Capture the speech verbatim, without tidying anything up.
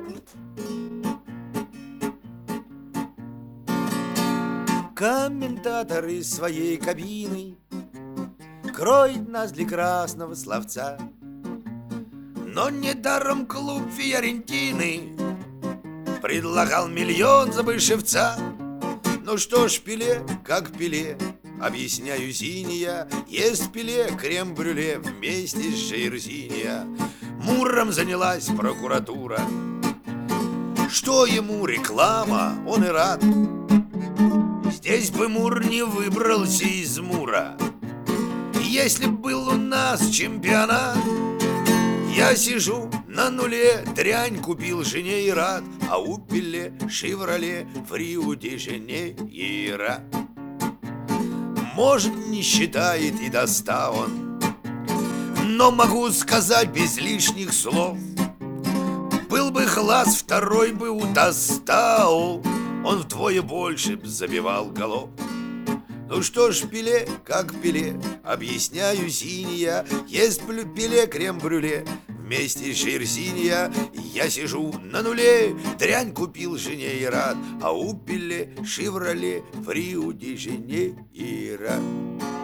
Комментатор из своей кабины кроет нас для красного словца. Но недаром клуб Фиорентины предлагал миллион за Большевца. Ну что ж, Пеле, как Пеле, объясняю синяя, ест Пеле крем-брюле вместе с Жейрзиния. Муром занялась прокуратура. Что ему реклама, он и рад. Здесь бы Мур не выбрался из Мура. Если б был у нас чемпионат, я сижу на нуле, дрянь купил жене и рад, а у Пеле Шевроле в Рио-де-Жанейро. Может, не считает и до ста он, но могу сказать без лишних слов: был бы класс второй бы у Тостау, он вдвое больше б забивал голов. Ну что ж, Пеле, как Пеле, объясняю синяя, ест Пеле крем-брюле вместе с Жейрзиния. Я сижу на нуле, дрянь купил жене и рад, а у Пеле Шевроле в Рио-де-Жанейро.